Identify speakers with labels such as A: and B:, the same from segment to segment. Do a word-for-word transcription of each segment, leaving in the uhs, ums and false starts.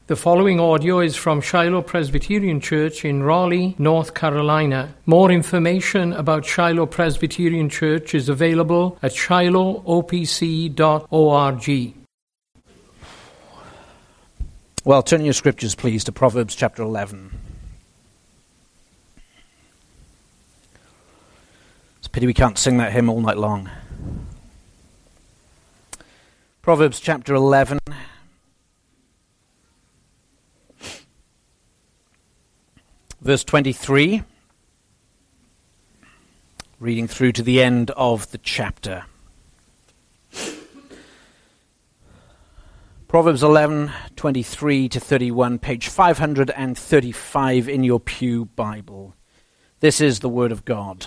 A: The following audio is from Shiloh Presbyterian Church in Raleigh, North Carolina. More information about Shiloh Presbyterian Church is available at shiloh o p c dot org.
B: Well, turn your scriptures, please, to Proverbs chapter eleven. It's a pity we can't sing that hymn all night long. Proverbs chapter eleven. Verse twenty-three, reading through to the end of the chapter. Proverbs eleven, twenty-three to thirty-one, page five hundred thirty-five in your Pew Bible. This is the word of God.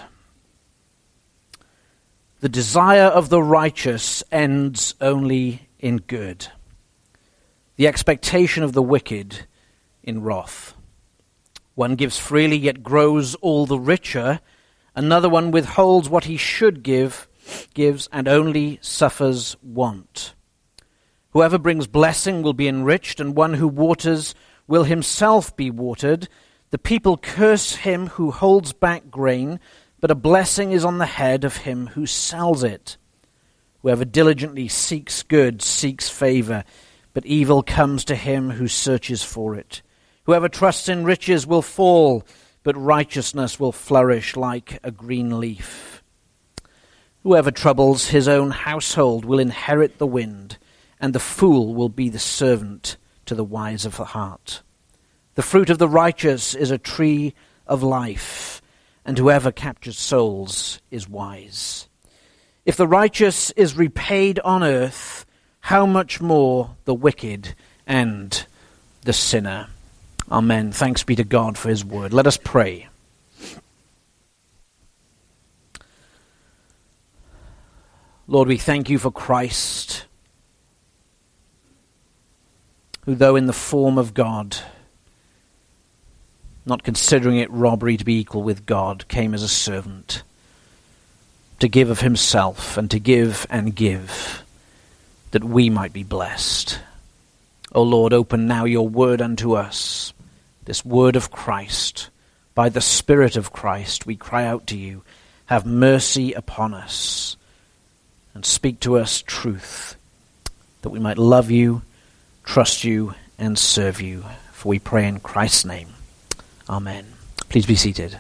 B: The desire of the righteous ends only in good, the expectation of the wicked in wrath. One gives freely, yet grows all the richer. Another one withholds what he should give, gives, and only suffers want. Whoever brings blessing will be enriched, and one who waters will himself be watered. The people curse him who holds back grain, but a blessing is on the head of him who sells it. Whoever diligently seeks good seeks favor, but evil comes to him who searches for it. Whoever trusts in riches will fall, but righteousness will flourish like a green leaf. Whoever troubles his own household will inherit the wind, and the fool will be the servant to the wise of the heart. The fruit of the righteous is a tree of life, and whoever captures souls is wise. If the righteous is repaid on earth, how much more the wicked and the sinner? Amen. Thanks be to God for his word. Let us pray. Lord, we thank you for Christ, who, though in the form of God, not considering it robbery to be equal with God, came as a servant to give of himself and to give and give, that we might be blessed. O Lord, open now your word unto us, this word of Christ. By the Spirit of Christ, we cry out to you, have mercy upon us, and speak to us truth, that we might love you, trust you, and serve you. For we pray in Christ's name. Amen. Please be seated.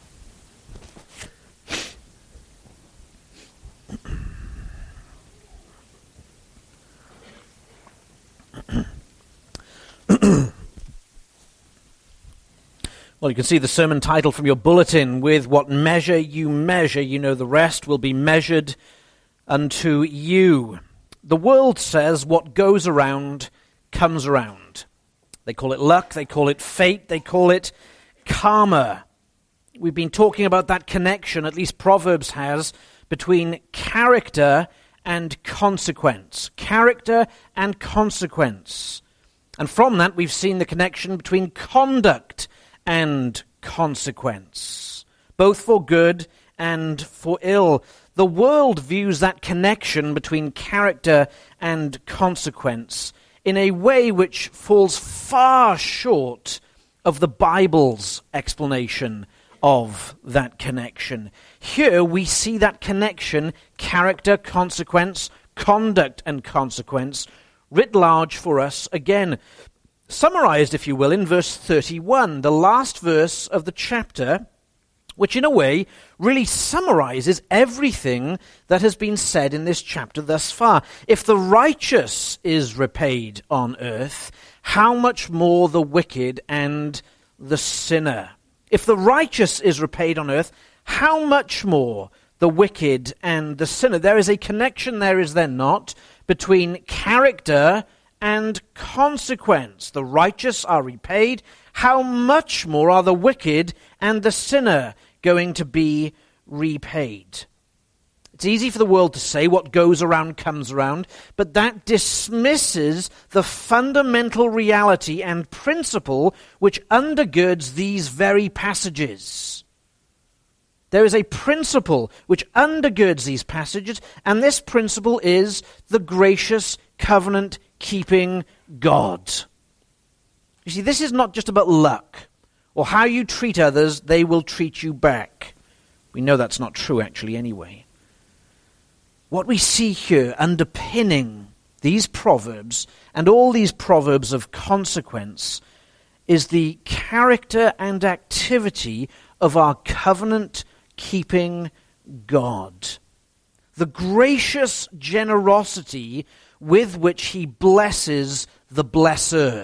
B: Well, you can see the sermon title from your bulletin. With what measure you measure, you know the rest will be measured unto you. The world says what goes around comes around. They call it luck, they call it fate, they call it karma. We've been talking about that connection, at least Proverbs has, between character and consequence. Character and consequence. And from that we've seen the connection between conduct and consequence, both for good and for ill. The world views that connection between character and consequence in a way which falls far short of the Bible's explanation of that connection. Here we see that connection, character, consequence, conduct and consequence, writ large for us again. Summarized, if you will, in verse thirty-one, the last verse of the chapter, which in a way really summarizes everything that has been said in this chapter thus far. If the righteous is repaid on earth, how much more the wicked and the sinner? If the righteous is repaid on earth, how much more the wicked and the sinner? There is a connection, there is there not, between character and consequence. The righteous are repaid. How much more are the wicked and the sinner going to be repaid? It's easy for the world to say what goes around comes around, but that dismisses the fundamental reality and principle which undergirds these very passages. There is a principle which undergirds these passages, and this principle is the gracious covenant-keeping God. You see, this is not just about luck, or how you treat others, they will treat you back. We know that's not true, actually, anyway. What we see here underpinning these proverbs, and all these proverbs of consequence, is the character and activity of our covenant-keeping God. The gracious generosity with which he blesses the blesser,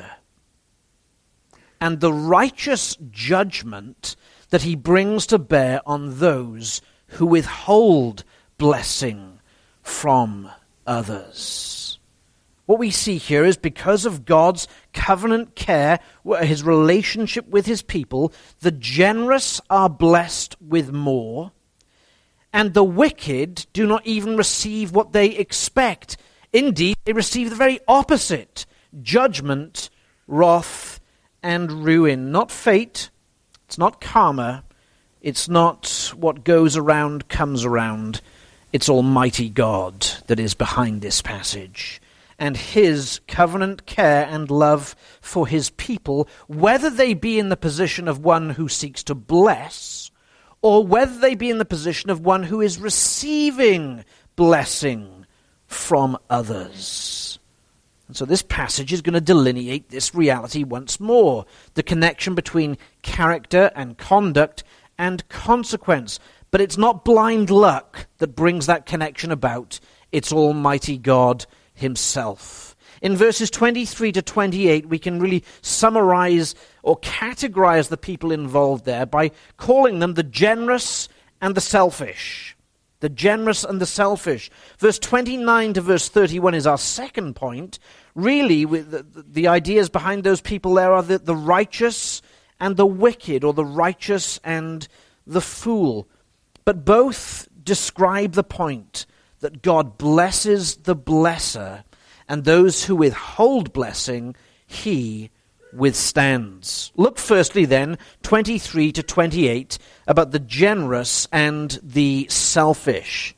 B: and the righteous judgment that he brings to bear on those who withhold blessing from others. What we see here is because of God's covenant care, his relationship with his people, the generous are blessed with more, and the wicked do not even receive what they expect. Indeed, they receive the very opposite: judgment, wrath, and ruin. Not fate, it's not karma, it's not what goes around comes around. It's Almighty God that is behind this passage, and his covenant care and love for his people, whether they be in the position of one who seeks to bless, or whether they be in the position of one who is receiving blessing from others. And so this passage is going to delineate this reality once more, the connection between character and conduct and consequence. But it's not blind luck that brings that connection about. It's Almighty God himself. In verses twenty-three to twenty-eight, we can really summarize or categorize the people involved there by calling them the generous and the selfish. The generous and the selfish. Verse twenty-nine to verse thirty-one is our second point. Really, with the, the ideas behind those people there are the, the righteous and the wicked, or the righteous and the fool. But both describe the point that God blesses the blesser, and those who withhold blessing, he withstands. Look firstly then, twenty-three to twenty-eight, about the generous and the selfish.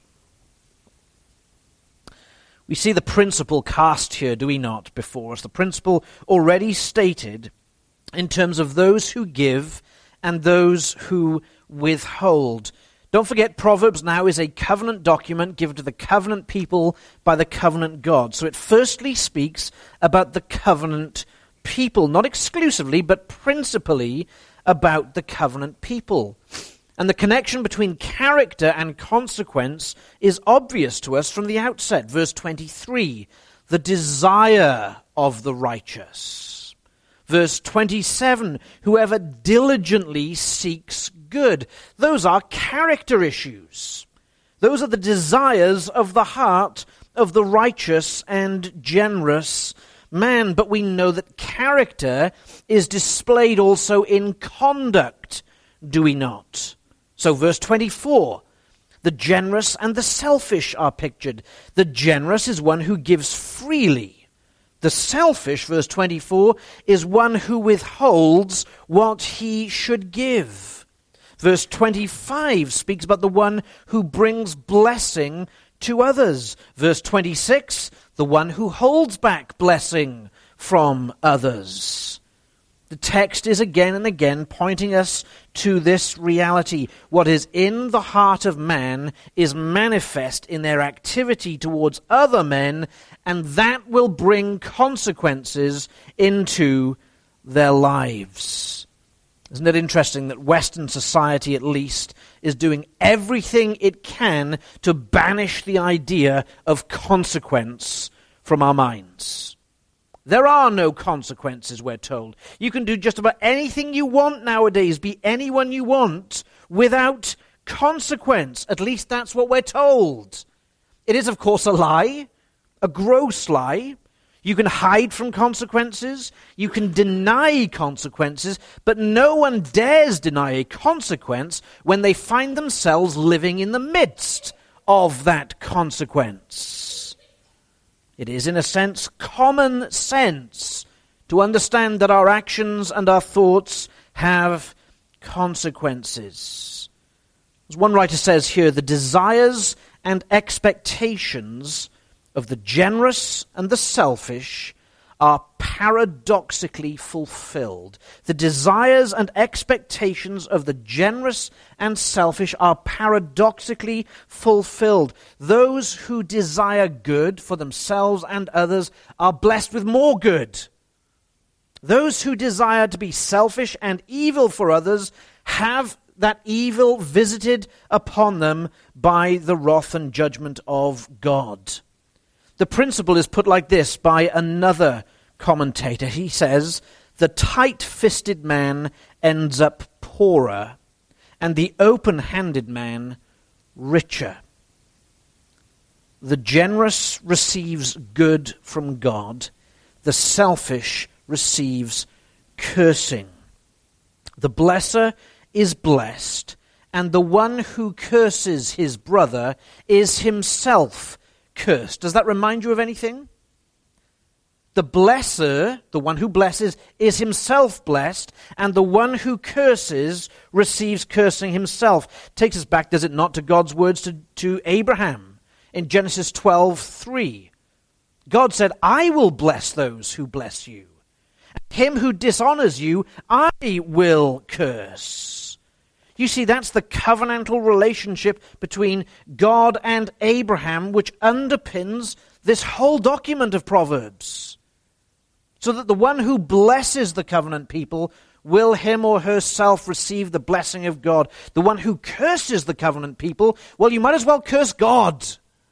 B: We see the principle cast here, do we not, before us? The principle already stated in terms of those who give and those who withhold. Don't forget, Proverbs now is a covenant document given to the covenant people by the covenant God. So it firstly speaks about the covenant people, not exclusively, but principally about the covenant people. And the connection between character and consequence is obvious to us from the outset. Verse twenty-three, the desire of the righteous. Verse twenty-seven, whoever diligently seeks good. Those are character issues. Those are the desires of the heart of the righteous and generous man. But we know that character is displayed also in conduct, do we not? So verse twenty-four, the generous and the selfish are pictured. The generous is one who gives freely. The selfish, verse twenty-four, is one who withholds what he should give. Verse twenty-five speaks about the one who brings blessing to others. Verse twenty-six, the one who holds back blessing from others. The text is again and again pointing us to this reality. What is in the heart of man is manifest in their activity towards other men, and that will bring consequences into their lives. Isn't it interesting that Western society, at least, is doing everything it can to banish the idea of consequence from our minds? There are no consequences, we're told. You can do just about anything you want nowadays, be anyone you want, without consequence. At least that's what we're told. It is, of course, a lie, a gross lie. You can hide from consequences, you can deny consequences, but no one dares deny a consequence when they find themselves living in the midst of that consequence. It is, in a sense, common sense to understand that our actions and our thoughts have consequences. As one writer says here, the desires and expectations of the generous and the selfish are paradoxically fulfilled. The desires and expectations of the generous and selfish are paradoxically fulfilled. Those who desire good for themselves and others are blessed with more good. Those who desire to be selfish and evil for others have that evil visited upon them by the wrath and judgment of God. The principle is put like this by another commentator. He says, the tight-fisted man ends up poorer, and the open-handed man richer. The generous receives good from God. The selfish receives cursing. The blesser is blessed, and the one who curses his brother is himself cursed. Does that remind you of anything? The blesser, the one who blesses, is himself blessed, and the one who curses receives cursing himself. Takes us back, does it not, to God's words to, to Abraham in Genesis twelve three. God said, I will bless those who bless you. Him who dishonors you, I will curse. You see, that's the covenantal relationship between God and Abraham, which underpins this whole document of Proverbs. So that the one who blesses the covenant people will him or herself receive the blessing of God. The one who curses the covenant people, well, you might as well curse God.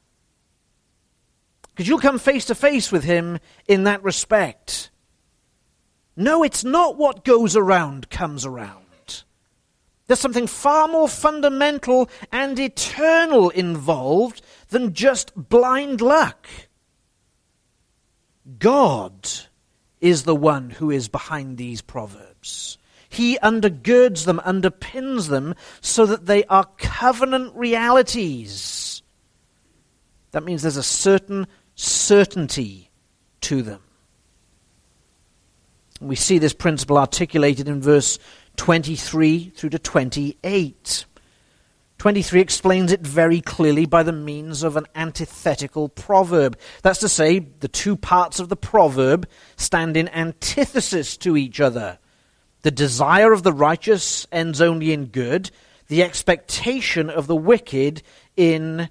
B: Because you'll come face to face with him in that respect. No, it's not what goes around comes around. There's something far more fundamental and eternal involved than just blind luck. God is the one who is behind these proverbs. He undergirds them, underpins them, so that they are covenant realities. That means there's a certain certainty to them. We see this principle articulated in verse twenty-three through to twenty-eight. twenty-three explains it very clearly by the means of an antithetical proverb. That's to say, the two parts of the proverb stand in antithesis to each other. The desire of the righteous ends only in good, the expectation of the wicked in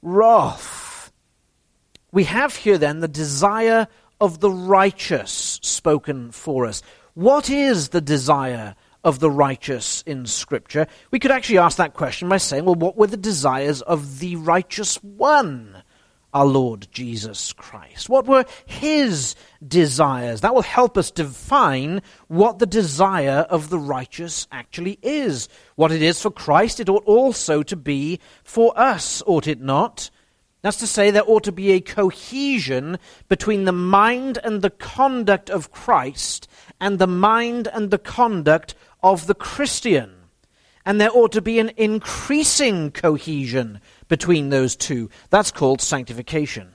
B: wrath. We have here then the desire of the righteous spoken for us. What is the desire of the righteous in Scripture? We could actually ask that question by saying, well, what were the desires of the righteous one, our Lord Jesus Christ? What were his desires? That will help us define what the desire of the righteous actually is. What it is for Christ, it ought also to be for us, ought it not? That's to say, there ought to be a cohesion between the mind and the conduct of Christ and the mind and the conduct of the Christian. And there ought to be an increasing cohesion between those two. That's called sanctification.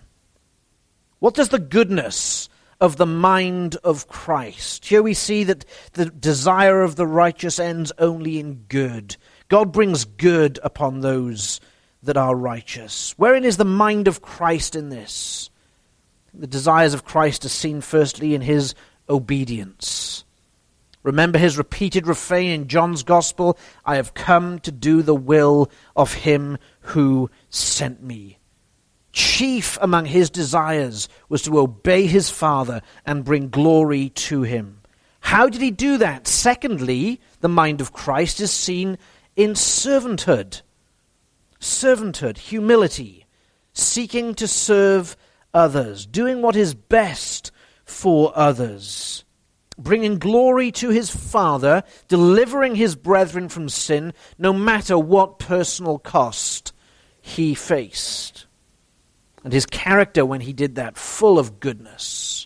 B: What does the goodness of the mind of Christ? Here we see that the desire of the righteous ends only in good. God brings good upon those that are righteous. Wherein is the mind of Christ in this? The desires of Christ are seen firstly in his obedience. Remember his repeated refrain in John's Gospel, I have come to do the will of him who sent me. Chief among his desires was to obey his Father and bring glory to him. How did he do that? Secondly, the mind of Christ is seen in servanthood. Servanthood, humility, seeking to serve others, doing what is best for others, bringing glory to his Father, delivering his brethren from sin, no matter what personal cost he faced. And his character when he did that, full of goodness,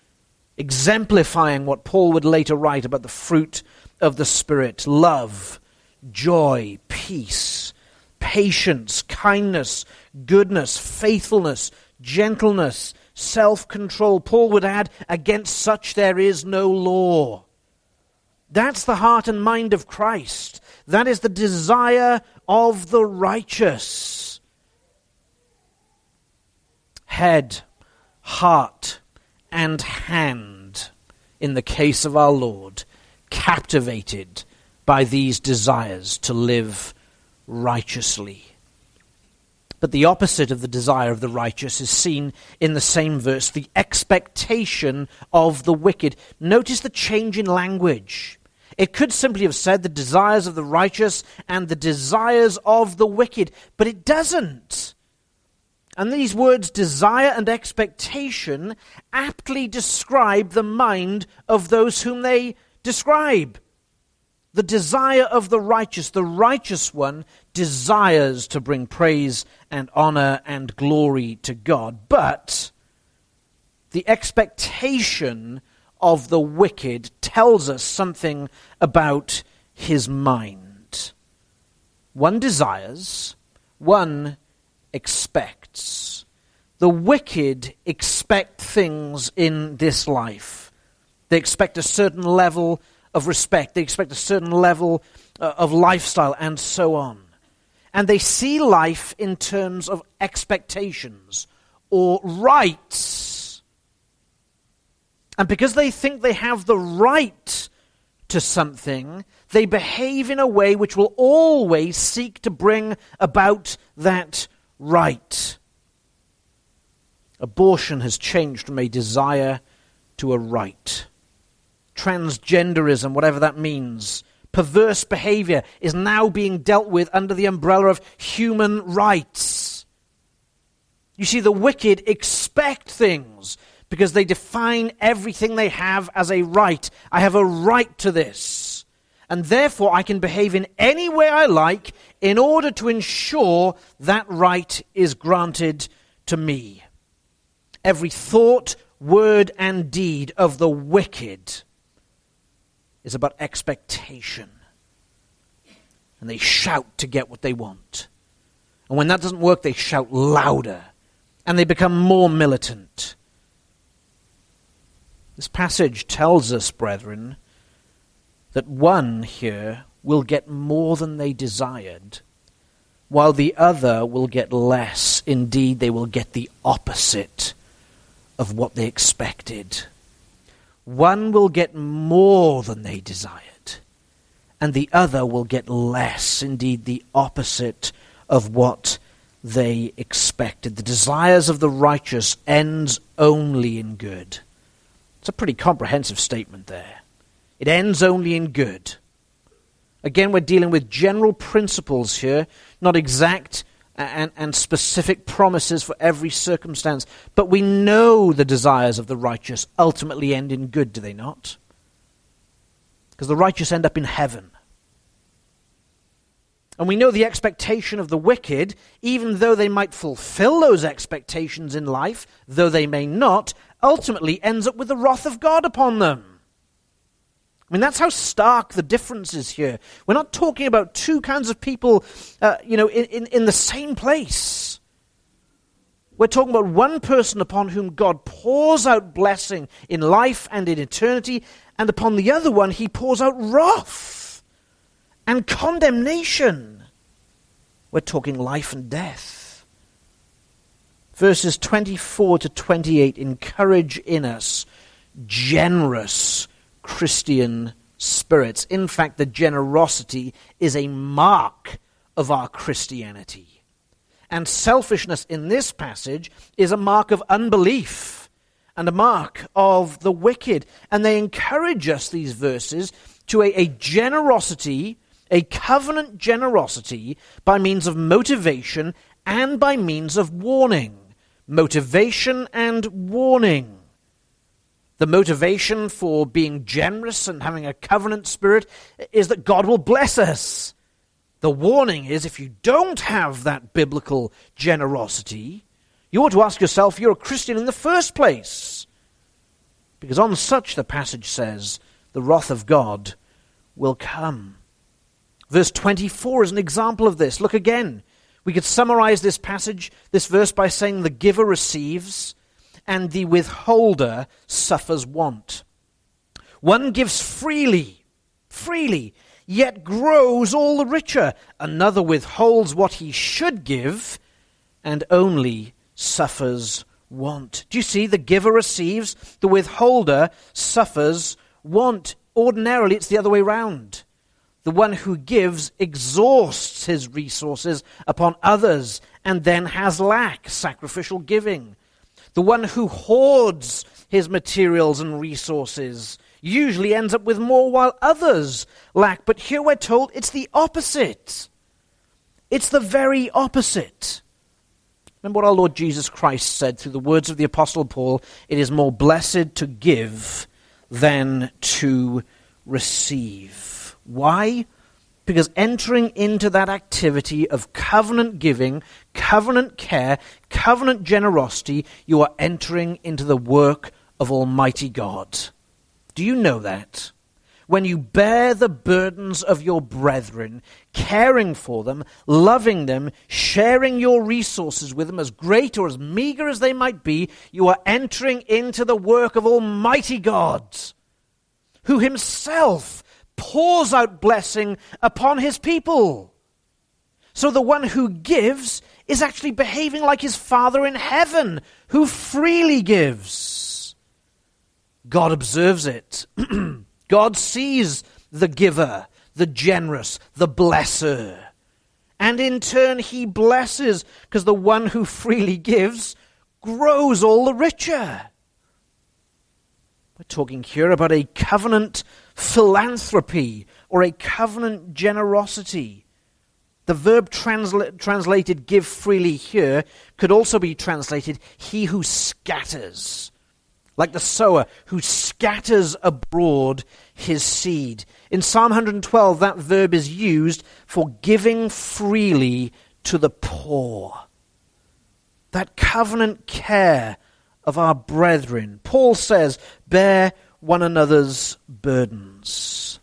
B: exemplifying what Paul would later write about the fruit of the Spirit: love, joy, peace, patience, kindness, goodness, faithfulness, gentleness, self-control. Paul would add, against such there is no law. That's the heart and mind of Christ. That is the desire of the righteous. Head, heart, and hand, in the case of our Lord, captivated by these desires to live righteously. But the opposite of the desire of the righteous is seen in the same verse, the expectation of the wicked. Notice the change in language. It could simply have said the desires of the righteous and the desires of the wicked, but it doesn't. And these words, desire and expectation, aptly describe the mind of those whom they describe. The desire of the righteous, the righteous one, desires to bring praise and honor and glory to God. But the expectation of the wicked tells us something about his mind. One desires, one expects. The wicked expect things in this life. They expect a certain level of respect. They expect a certain level uh, of lifestyle and so on. And they see life in terms of expectations or rights. And because they think they have the right to something, they behave in a way which will always seek to bring about that right. Abortion has changed from a desire to a right. Transgenderism, whatever that means, perverse behavior is now being dealt with under the umbrella of human rights. You see, the wicked expect things because they define everything they have as a right. I have a right to this, and therefore I can behave in any way I like in order to ensure that right is granted to me. Every thought, word, and deed of the wicked is about expectation. And they shout to get what they want. And when that doesn't work, they shout louder. And they become more militant. This passage tells us, brethren, that one here will get more than they desired, while the other will get less. Indeed, they will get the opposite of what they expected. One will get more than they desired, and the other will get less. Indeed, the opposite of what they expected. The desires of the righteous ends only in good. It's a pretty comprehensive statement there. It ends only in good. Again, we're dealing with general principles here, not exact and, and specific promises for every circumstance. But we know the desires of the righteous ultimately end in good, do they not? Because the righteous end up in heaven. And we know the expectation of the wicked, even though they might fulfill those expectations in life, though they may not, ultimately ends up with the wrath of God upon them. I mean, that's how stark the difference is here. We're not talking about two kinds of people, uh, you know, in, in, in the same place. We're talking about one person upon whom God pours out blessing in life and in eternity, and upon the other one he pours out wrath and condemnation. We're talking life and death. Verses twenty-four to twenty-eight encourage in us generous Christian spirits. In fact, the generosity is a mark of our Christianity. And selfishness in this passage is a mark of unbelief and a mark of the wicked. And they encourage us, these verses, to a, a generosity, a covenant generosity by means of motivation and by means of warning. Motivation and warning. The motivation for being generous and having a covenant spirit is that God will bless us. The warning is, if you don't have that biblical generosity, you ought to ask yourself if you're a Christian in the first place. Because on such, the passage says, the wrath of God will come. Verse twenty-four is an example of this. Look again. We could summarize this passage, this verse, by saying the giver receives, and the withholder suffers want. One gives freely, freely, yet grows all the richer. Another withholds what he should give, and only suffers want. Do you see? The giver receives, the withholder suffers want. Ordinarily, it's the other way round. The one who gives exhausts his resources upon others and then has lack, sacrificial giving. The one who hoards his materials and resources usually ends up with more while others lack. But here we're told it's the opposite. It's the very opposite. Remember what our Lord Jesus Christ said through the words of the Apostle Paul, it is more blessed to give than to receive. Why? Because entering into that activity of covenant giving, covenant care, covenant generosity, you are entering into the work of Almighty God. Do you know that? When you bear the burdens of your brethren, caring for them, loving them, sharing your resources with them, as great or as meager as they might be, you are entering into the work of Almighty God, who himself pours out blessing upon his people. So the one who gives is actually behaving like his Father in heaven, who freely gives. God observes it. God sees the giver, the generous, the blesser. And in turn he blesses, because the one who freely gives grows all the richer. We're talking here about a covenant philanthropy or a covenant generosity. The verb transla- translated give freely here could also be translated he who scatters, like the sower who scatters abroad his seed. In Psalm one twelve, that verb is used for giving freely to the poor. That covenant care of our brethren. Paul says, bear one another's burdens.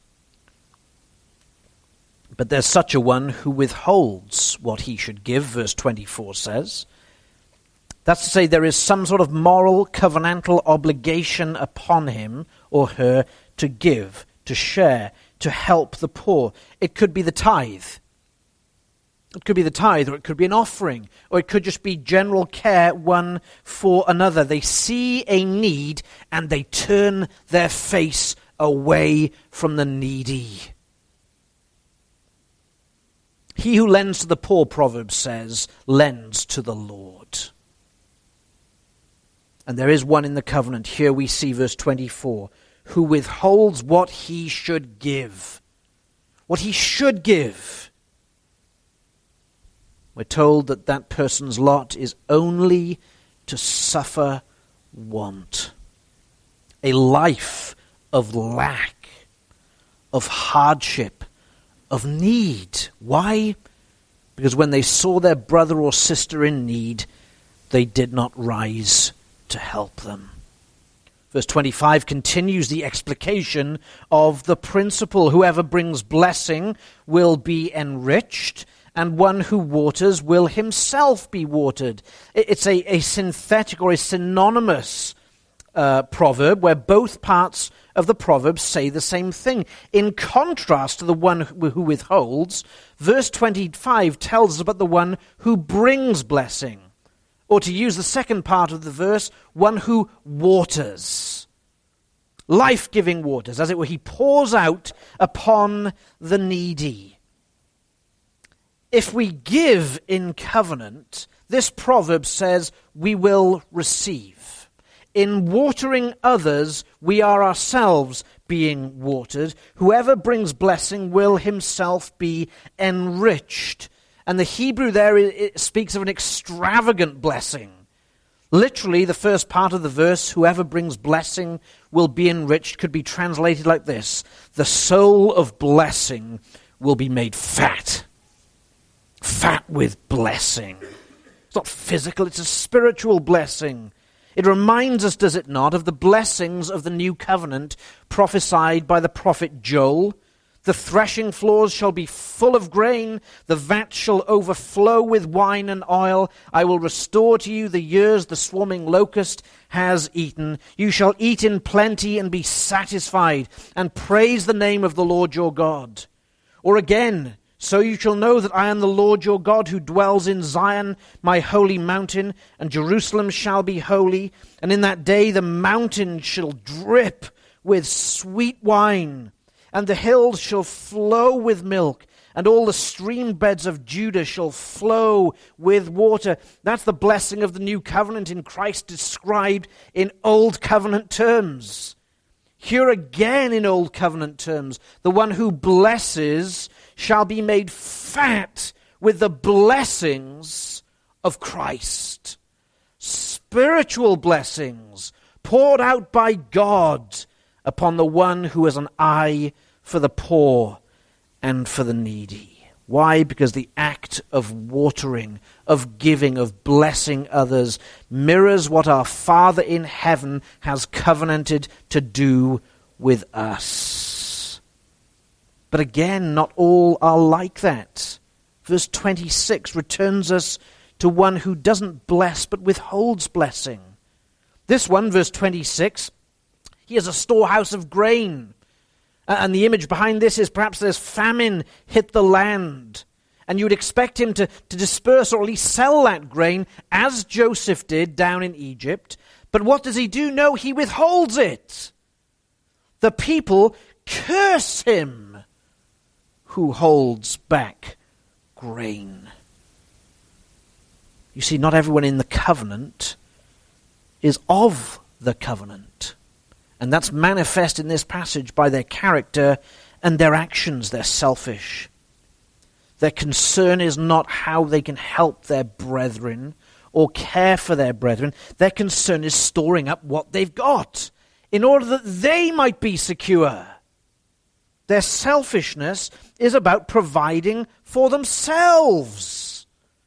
B: But there's such a one who withholds what he should give, verse twenty-four says. That's to say, there is some sort of moral, covenantal obligation upon him or her to give, to share, to help the poor. It could be the tithe. It could be the tithe, or it could be an offering, or it could just be general care one for another. They see a need and they turn their face away from the needy. He who lends to the poor, Proverbs says, lends to the Lord. And there is one in the covenant. Here we see verse twenty-four, who withholds what he should give. What he should give. We're told that that person's lot is only to suffer want. A life of lack, of hardship, of need. Why? Because when they saw their brother or sister in need, they did not rise to help them. Verse twenty-five continues the explication of the principle. Whoever brings blessing will be enriched, and one who waters will himself be watered. It's a, a synthetic or a synonymous uh, proverb where both parts of the proverb say the same thing. In contrast to the one who, who withholds, verse twenty-five tells us about the one who brings blessing. Or to use the second part of the verse, one who waters. Life-giving waters, as it were. He pours out upon the needy. If we give in covenant, this proverb says we will receive. In watering others, we are ourselves being watered. Whoever brings blessing will himself be enriched. And the Hebrew there it speaks of an extravagant blessing. Literally, the first part of the verse, whoever brings blessing will be enriched, could be translated like this: the soul of blessing will be made fat. Fat with blessing. It's not physical, it's a spiritual blessing. It reminds us, does it not, of the blessings of the new covenant prophesied by the prophet Joel. The threshing floors shall be full of grain, the vat shall overflow with wine and oil. I will restore to you the years the swarming locust has eaten. You shall eat in plenty and be satisfied, and praise the name of the Lord your God. Or again, So you shall know that I am the Lord your God, who dwells in Zion, my holy mountain, and Jerusalem shall be holy. And in that day the mountain shall drip with sweet wine, and the hills shall flow with milk, and all the stream beds of Judah shall flow with water. That's the blessing of the new covenant in Christ, described in old covenant terms. Here again in old covenant terms, the one who blesses shall be made fat with the blessings of Christ. Spiritual blessings poured out by God upon the one who has an eye for the poor and for the needy. Why? Because the act of watering, of giving, of blessing others mirrors what our Father in heaven has covenanted to do with us. But again, not all are like that. Verse twenty-six returns us to one who doesn't bless but withholds blessing. This one, verse twenty-six, he has a storehouse of grain. And the image behind this is perhaps there's famine hit the land. And you would expect him to, to disperse or at least sell that grain, as Joseph did down in Egypt. But what does he do? No, he withholds it. The people curse him who holds back grain. You see, not everyone in the covenant is of the covenant. And that's manifest in this passage by their character and their actions. They're selfish. Their concern is not how they can help their brethren or care for their brethren. Their concern is storing up what they've got in order that they might be secure. Their selfishness is about providing for themselves.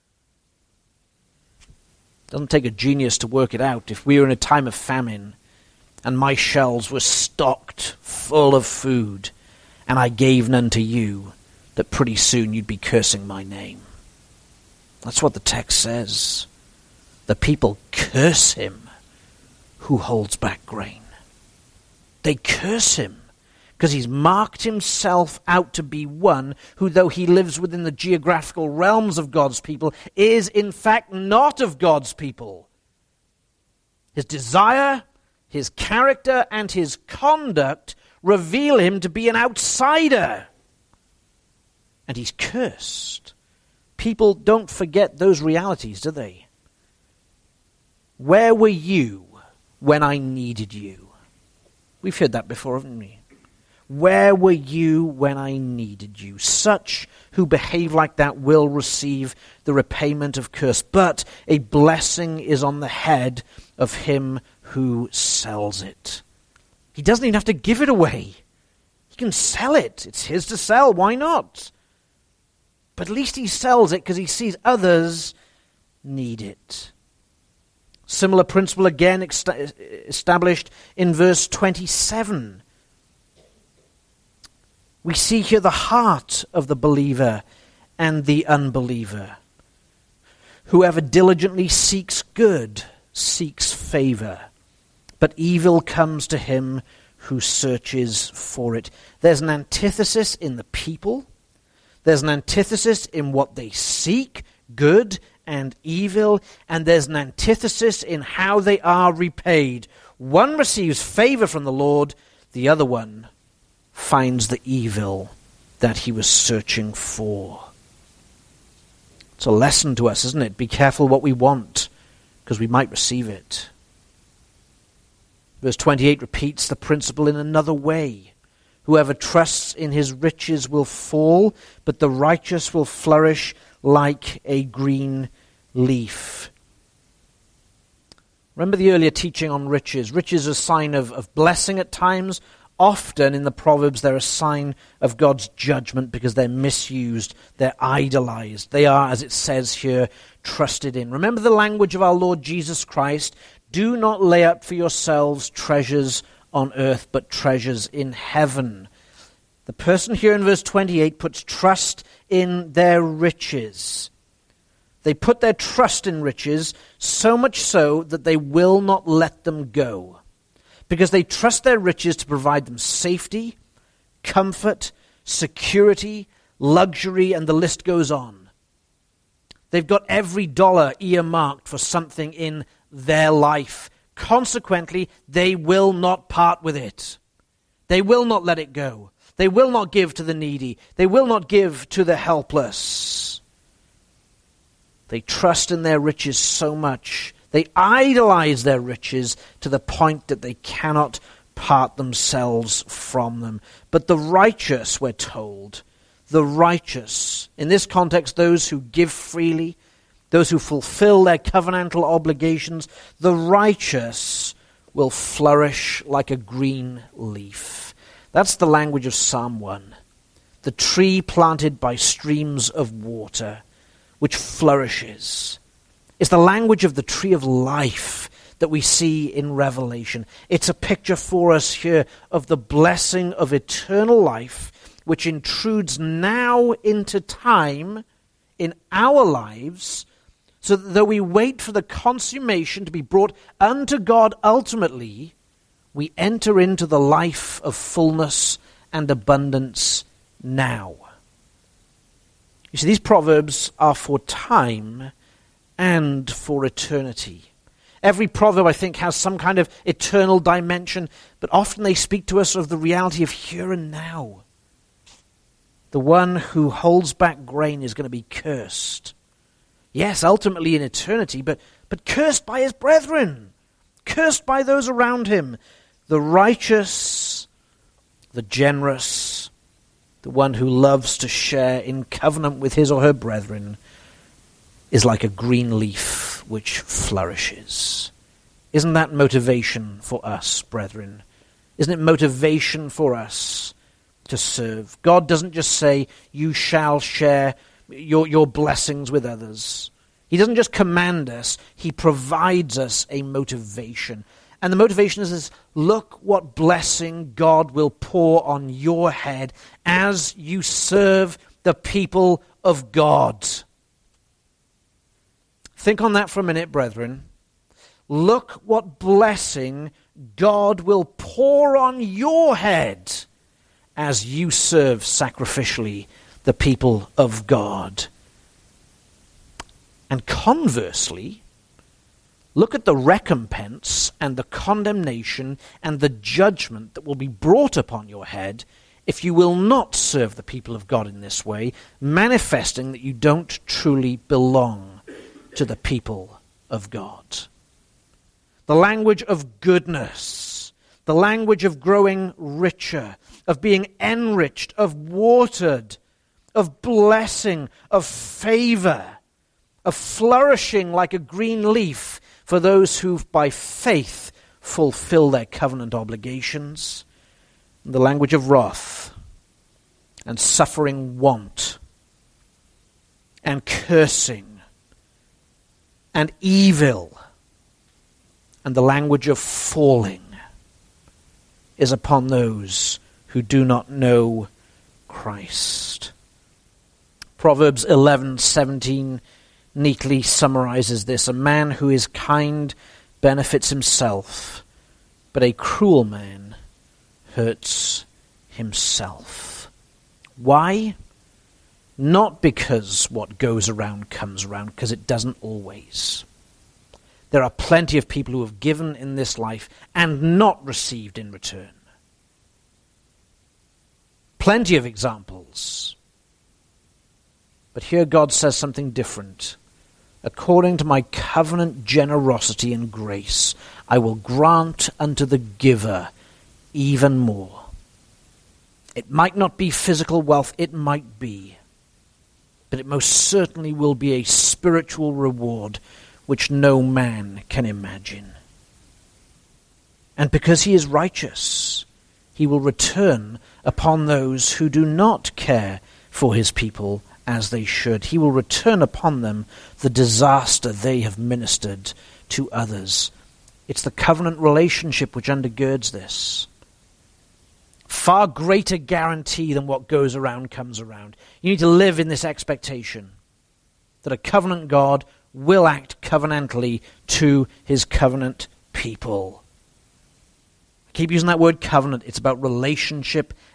B: It doesn't take a genius to work it out. If we were in a time of famine and my shelves were stocked full of food, and I gave none to you, that pretty soon you'd be cursing my name. That's what the text says. The people curse him who holds back grain. They curse him because he's marked himself out to be one who, though he lives within the geographical realms of God's people, is in fact not of God's people. His desire, his character, and his conduct reveal him to be an outsider. And he's cursed. People don't forget those realities, do they? Where were you when I needed you? We've heard that before, haven't we? Where were you when I needed you? Such who behave like that will receive the repayment of curse. But a blessing is on the head of him who sells it. He doesn't even have to give it away. He can sell it. It's his to sell. Why not? But at least he sells it because he sees others need it. Similar principle again ex- established in verse twenty-seven. We see here the heart of the believer and the unbeliever. Whoever diligently seeks good seeks favor, but evil comes to him who searches for it. There's an antithesis in the people. There's an antithesis in what they seek, good and evil, and there's an antithesis in how they are repaid. One receives favor from the Lord, the other one finds the evil that he was searching for. It's a lesson to us, isn't it? Be careful what we want, because we might receive it. Verse twenty-eight repeats the principle in another way. Whoever trusts in his riches will fall, but the righteous will flourish like a green leaf. Remember the earlier teaching on riches. Riches are a sign of, of blessing at times. Often in the Proverbs they're a sign of God's judgment because they're misused, they're idolized. They are, as it says here, trusted in. Remember the language of our Lord Jesus Christ. Do not lay up for yourselves treasures on earth, but treasures in heaven. The person here in verse twenty-eight puts trust in their riches. They put their trust in riches, so much so that they will not let them go. Because they trust their riches to provide them safety, comfort, security, luxury, and the list goes on. They've got every dollar earmarked for something in their life. Consequently, they will not part with it. They will not let it go. They will not give to the needy. They will not give to the helpless. They trust in their riches so much. They idolize their riches to the point that they cannot part themselves from them. But the righteous, we're told, the righteous, in this context, those who give freely, those who fulfill their covenantal obligations, the righteous will flourish like a green leaf. That's the language of Psalm one. The tree planted by streams of water, which flourishes. It's the language of the tree of life that we see in Revelation. It's a picture for us here of the blessing of eternal life, which intrudes now into time in our lives, so that though we wait for the consummation to be brought unto God ultimately, we enter into the life of fullness and abundance now. You see, these proverbs are for time and for eternity. Every proverb, I think, has some kind of eternal dimension, but often they speak to us of the reality of here and now. The one who holds back grain is going to be cursed. Yes, ultimately in eternity, but, but cursed by his brethren, cursed by those around him. The righteous, the generous, the one who loves to share in covenant with his or her brethren, is like a green leaf which flourishes. Isn't that motivation for us, brethren? Isn't it motivation for us to serve? God doesn't just say, you shall share your, your blessings with others. He doesn't just command us, he provides us a motivation. And the motivation is this: look what blessing God will pour on your head as you serve the people of God. Think on that for a minute, brethren. Look what blessing God will pour on your head as you serve sacrificially the people of God. And conversely, look at the recompense and the condemnation and the judgment that will be brought upon your head if you will not serve the people of God in this way, manifesting that you don't truly belong to the people of God. The language of goodness, the language of growing richer, of being enriched, of watered, of blessing, of favor, of flourishing like a green leaf for those who by faith fulfill their covenant obligations. The language of wrath and suffering want and cursing and evil, and the language of falling is upon those who do not know Christ. Proverbs eleven seventeen neatly summarizes this. A man who is kind benefits himself, but a cruel man hurts himself. Why? Not because what goes around comes around, because it doesn't always. There are plenty of people who have given in this life and not received in return. Plenty of examples. But here God says something different. According to my covenant generosity and grace, I will grant unto the giver even more. It might not be physical wealth, it might be. But it most certainly will be a spiritual reward which no man can imagine. And because he is righteous, he will return upon those who do not care for his people as they should. He will return upon them the disaster they have ministered to others. It's the covenant relationship which undergirds this. Far greater guarantee than what goes around comes around. You need to live in this expectation that a covenant God will act covenantally to his covenant people. I keep using that word covenant. It's about relationship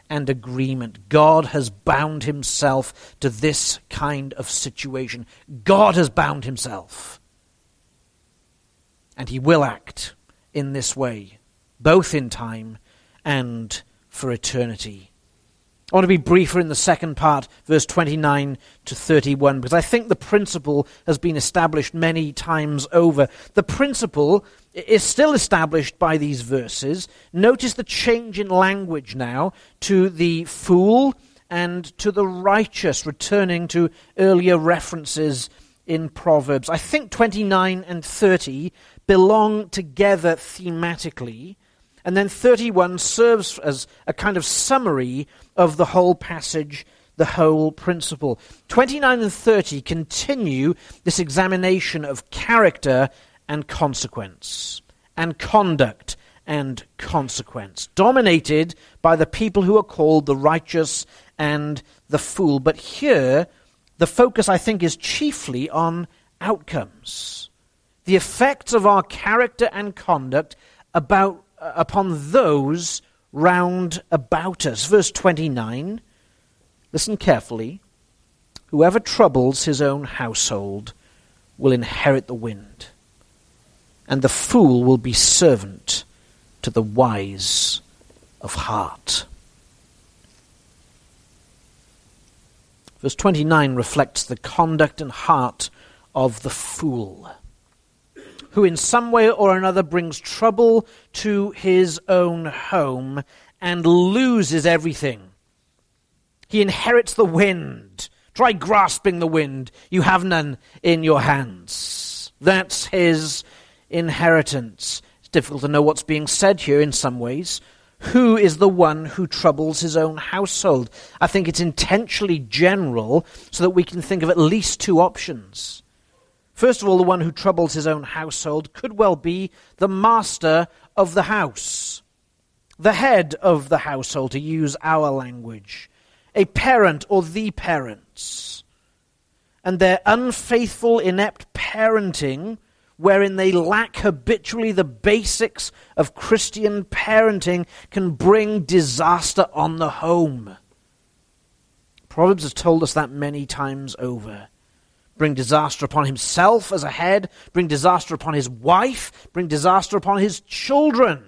B: and agreement. God has bound himself to this kind of situation. God has bound himself. And he will act in this way, both in time and for eternity. I want to be briefer in the second part, verse twenty-nine to thirty-one, because I think the principle has been established many times over. The principle is still established by these verses. Notice the change in language now to the fool and to the righteous, returning to earlier references in Proverbs. I think twenty-nine and thirty belong together thematically, and then thirty-one serves as a kind of summary of the whole passage, the whole principle. twenty-nine and thirty continue this examination of character and consequence, and conduct and consequence, dominated by the people who are called the righteous and the fool. But here, the focus, I think, is chiefly on outcomes, the effects of our character and conduct about uh, upon those round about us. Verse twenty-nine, listen carefully. Whoever troubles his own household will inherit the wind, and the fool will be servant to the wise of heart. Verse twenty-nine reflects the conduct and heart of the fool, who in some way or another brings trouble to his own home and loses everything. He inherits the wind. Try grasping the wind. You have none in your hands. That's his inheritance. It's difficult to know what's being said here in some ways. Who is the one who troubles his own household? I think it's intentionally general so that we can think of at least two options. First of all, the one who troubles his own household could well be the master of the house, the head of the household, to use our language, a parent or the parents, and their unfaithful, inept parenting, wherein they lack habitually the basics of Christian parenting, can bring disaster on the home. Proverbs has told us that many times over. Bring disaster upon himself as a head, bring disaster upon his wife, bring disaster upon his children.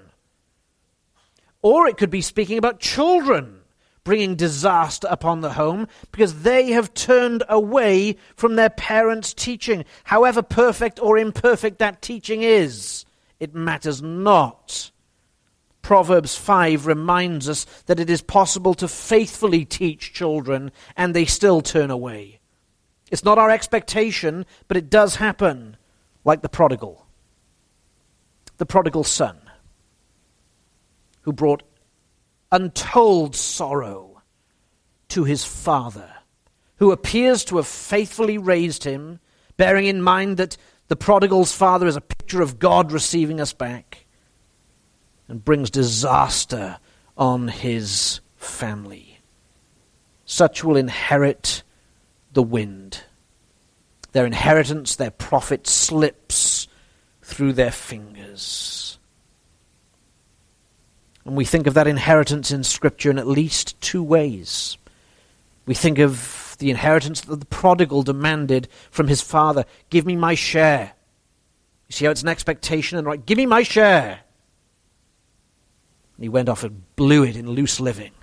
B: Or it could be speaking about children bringing disaster upon the home because they have turned away from their parents' teaching. However perfect or imperfect that teaching is, it matters not. Proverbs five reminds us that it is possible to faithfully teach children and they still turn away. It's not our expectation, but it does happen, like the prodigal. The prodigal son, who brought untold sorrow to his father, who appears to have faithfully raised him, bearing in mind that the prodigal's father is a picture of God receiving us back, and brings disaster on his family. Such will inherit the wind. Their inheritance, their profit slips through their fingers. And we think of that inheritance in Scripture in at least two ways. We think of the inheritance that the prodigal demanded from his father. Give me my share. You see how it's an expectation and right? Give me my share. And he went off and blew it in loose living.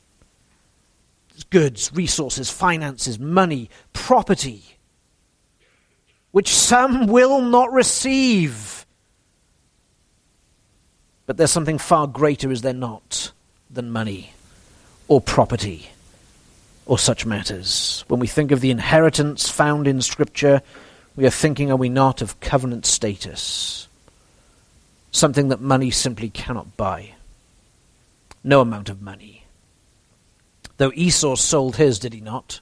B: Goods, resources, finances, money, property, which some will not receive. But there's something far greater, is there not, than money or property or such matters. When we think of the inheritance found in Scripture, we are thinking, are we not, of covenant status, something that money simply cannot buy. No amount of money. Though Esau sold his, did he not?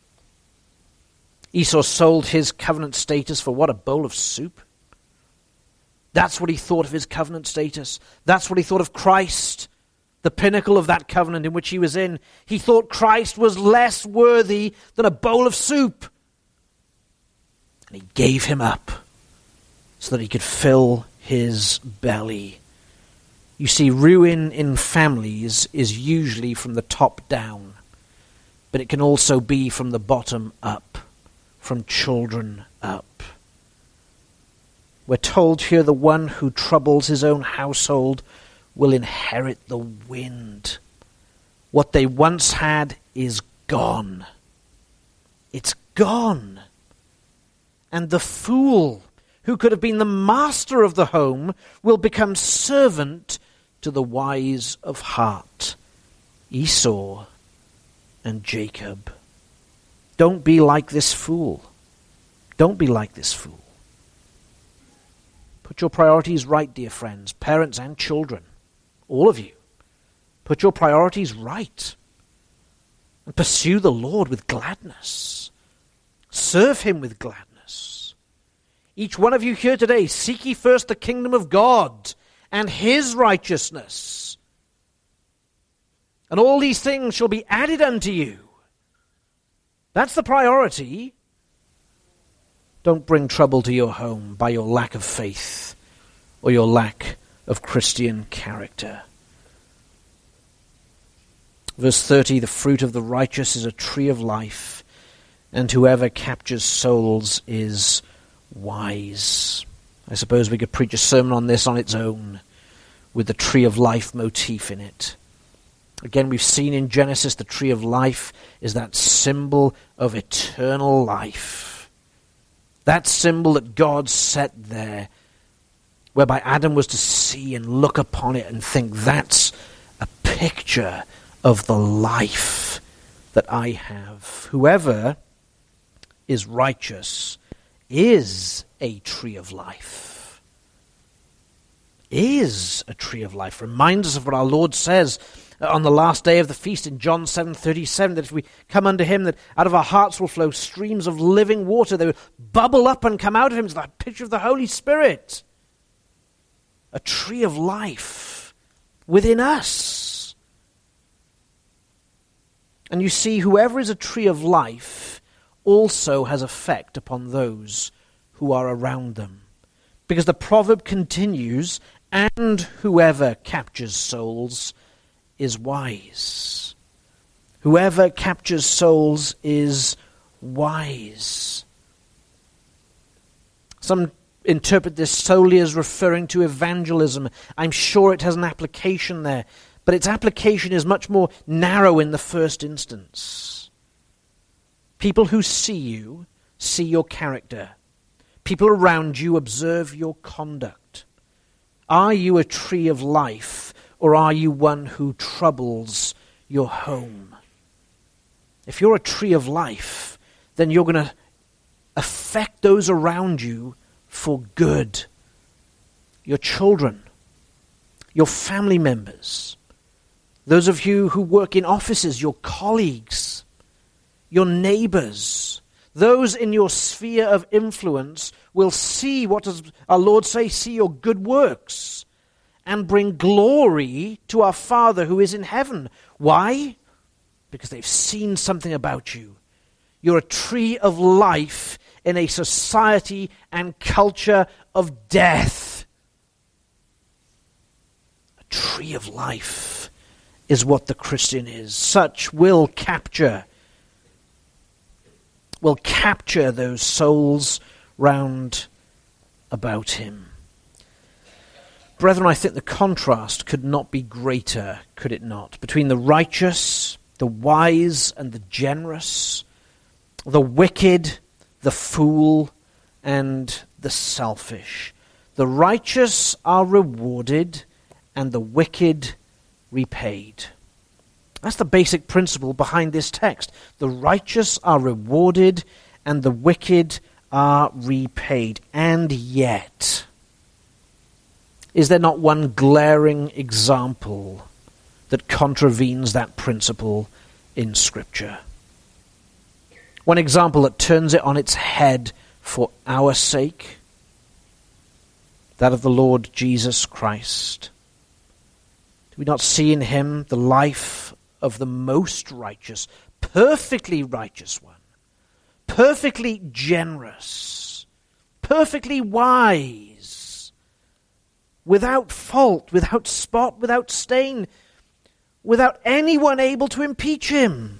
B: Esau sold his covenant status for what, a bowl of soup? That's what he thought of his covenant status. That's what he thought of Christ, the pinnacle of that covenant in which he was in. He thought Christ was less worthy than a bowl of soup. And he gave him up so that he could fill his belly. You see, ruin in families is usually from the top down, but it can also be from the bottom up, from children up. We're told here the one who troubles his own household will inherit the wind. What they once had is gone. It's gone. And the fool, who could have been the master of the home, will become servant to the wise of heart, Esau and Jacob. Don't be like this fool. Don't be like this fool. Put your priorities right, dear friends, parents and children, all of you. Put your priorities right. And pursue the Lord with gladness. Serve him with gladness. Each one of you here today, seek ye first the kingdom of God and his righteousness. And all these things shall be added unto you. That's the priority. Don't bring trouble to your home by your lack of faith or your lack of Christian character. Verse thirty, the fruit of the righteous is a tree of life, and whoever captures souls is wise. I suppose we could preach a sermon on this on its own, with the tree of life motif in it. Again, we've seen in Genesis the tree of life is that symbol of eternal life. That symbol that God set there, whereby Adam was to see and look upon it and think, that's a picture of the life that I have. Whoever is righteous is a tree of life. Is a tree of life. Reminds us of what our Lord says on the last day of the feast in John seven thirty-seven, that if we come unto him, that out of our hearts will flow streams of living water. They will bubble up and come out of him. It's that picture of the Holy Spirit. A tree of life within us. And you see, whoever is a tree of life also has effect upon those who are around them. Because the proverb continues, and whoever captures souls is wise. Whoever captures souls is wise. Some interpret this solely as referring to evangelism. I'm sure it has an application there, but its application is much more narrow in the first instance. People who see you see your character. People around you observe your conduct. Are you a tree of life, or are you one who troubles your home? If you're a tree of life, then you're going to affect those around you for good. Your children, your family members, those of you who work in offices, your colleagues, your neighbors, those in your sphere of influence will see, what does our Lord say, see your good works and bring glory to our Father who is in heaven. Why? Because they've seen something about you. You're a tree of life in a society and culture of death. A tree of life is what the Christian is. Such will capture, will capture those souls round about him. Brethren, I think the contrast could not be greater, could it not, between the righteous, the wise, and the generous, the wicked, the fool, and the selfish. The righteous are rewarded, and the wicked repaid. That's the basic principle behind this text. The righteous are rewarded, and the wicked are repaid. And yet, is there not one glaring example that contravenes that principle in Scripture? One example that turns it on its head for our sake, that of the Lord Jesus Christ. Do we not see in him the life of the most righteous, perfectly righteous one, perfectly generous, perfectly wise, without fault, without spot, without stain, without anyone able to impeach him.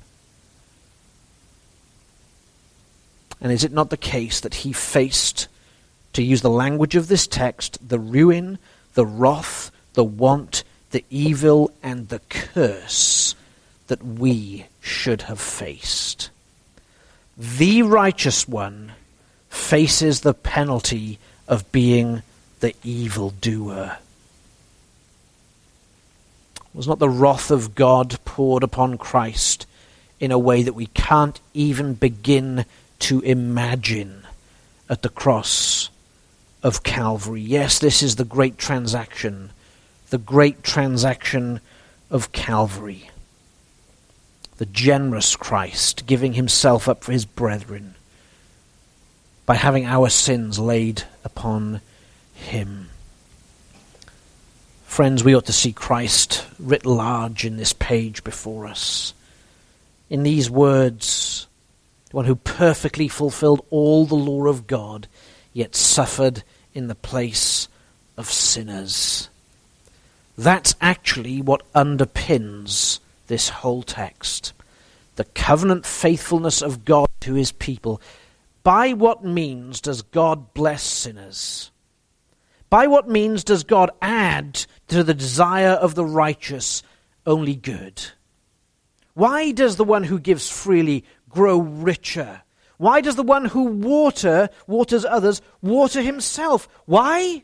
B: And is it not the case that he faced, to use the language of this text, the ruin, the wrath, the want, the evil, and the curse that we should have faced? The righteous one faces the penalty of being the evildoer. Was not the wrath of God poured upon Christ in a way that we can't even begin to imagine at the cross of Calvary? Yes, this is the great transaction, the great transaction of Calvary. The generous Christ giving himself up for his brethren by having our sins laid upon him. Friends, we ought to see Christ writ large in this page before us. In these words, the one who perfectly fulfilled all the law of God, yet suffered in the place of sinners. That's actually what underpins this whole text. The covenant faithfulness of God to his people. By what means does God bless sinners? By what means does God add to the desire of the righteous only good? Why does the one who gives freely grow richer? Why does the one who water, waters others, water himself? Why?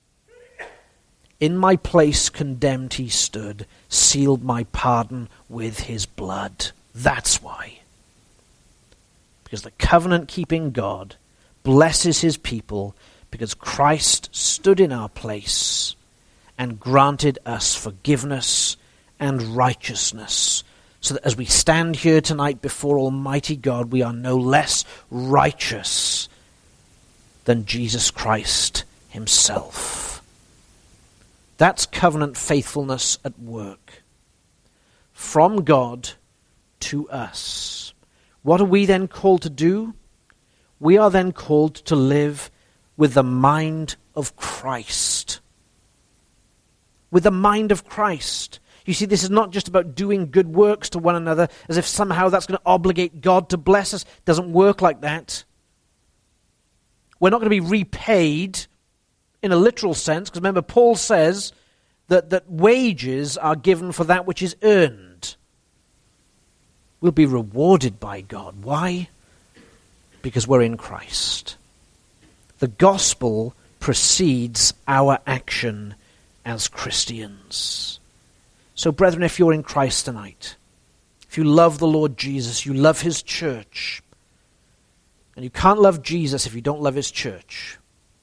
B: In my place condemned he stood, sealed my pardon with his blood. That's why. Because the covenant-keeping God blesses his people because Christ stood in our place and granted us forgiveness and righteousness, so that as we stand here tonight before Almighty God, we are no less righteous than Jesus Christ himself. That's covenant faithfulness at work. From God to us. What are we then called to do? We are then called to live with the mind of Christ. With the mind of Christ. You see, this is not just about doing good works to one another as if somehow that's going to obligate God to bless us. It doesn't work like that. We're not going to be repaid in a literal sense, because remember, Paul says that, that wages are given for that which is earned. We'll be rewarded by God. Why? Because we're in Christ. The gospel precedes our action as Christians. So, brethren, if you're in Christ tonight, if you love the Lord Jesus, you love his church, and you can't love Jesus if you don't love his church.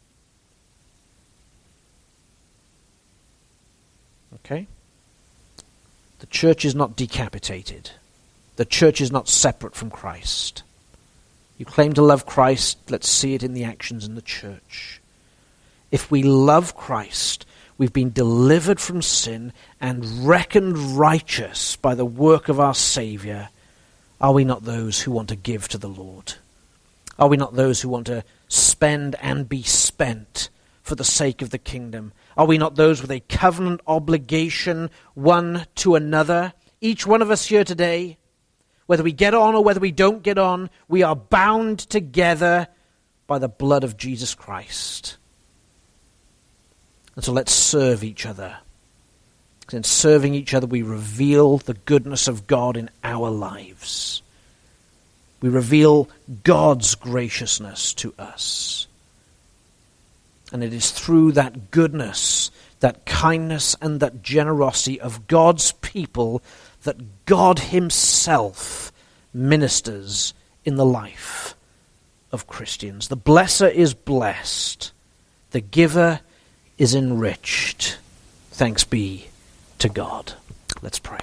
B: Okay? The church is not decapitated. The church is not separate from Christ. You claim to love Christ, let's see it in the actions in the church. If we love Christ, we've been delivered from sin and reckoned righteous by the work of our Savior. Are we not those who want to give to the Lord? Are we not those who want to spend and be spent for the sake of the kingdom? Are we not those with a covenant obligation one to another? Each one of us here today, whether we get on or whether we don't get on, we are bound together by the blood of Jesus Christ. And so let's serve each other. Because in serving each other, we reveal the goodness of God in our lives. We reveal God's graciousness to us. And it is through that goodness, that kindness, and that generosity of God's people that God himself ministers in the life of Christians. The blesser is blessed. The giver is enriched. Thanks be to God. Let's pray.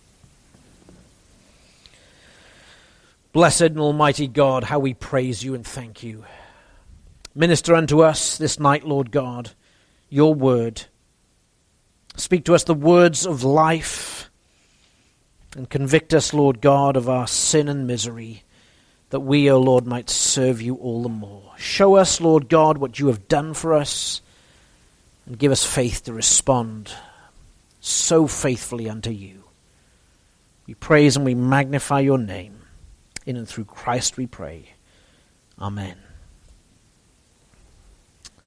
B: Blessed and almighty God, how we praise you and thank you. Minister unto us this night, Lord God, your word. Speak to us the words of life and convict us, Lord God, of our sin and misery, that we, O Lord, might serve you all the more. Show us, Lord God, what you have done for us. and give us faith to respond so faithfully unto you. We praise and we magnify your name. In and through Christ we pray. Amen.